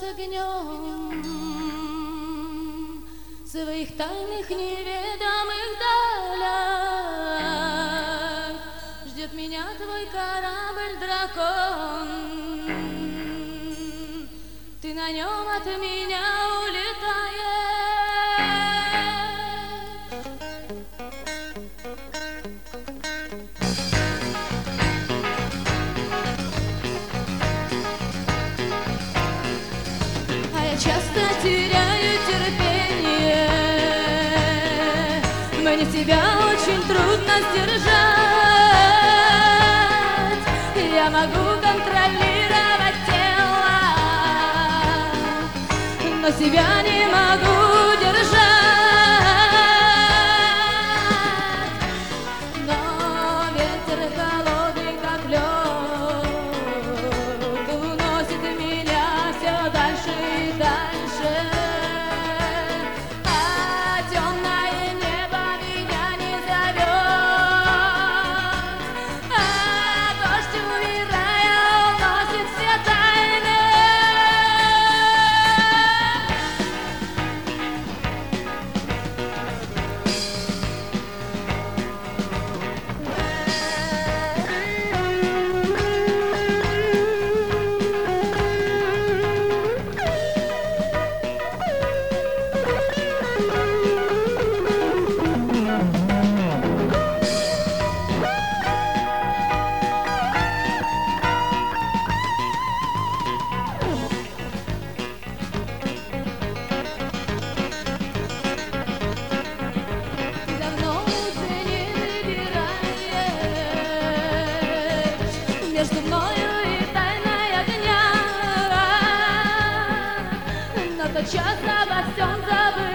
огнем своих тайных неведомых далях. Ждет меня твой корабль-дракон, ты на нем от меня улетаешь. А я часто теряю терпение, мне тебя очень трудно сдержать. Я могу контролировать тело, но себя не могу держать. Но ветер холодный, как лед, уносит меня все дальше и дальше. А темное небо меня не зовет, а дождь, умирая, уносит все тайны. Между мною и тайной огня, но тот час обо всем забыл.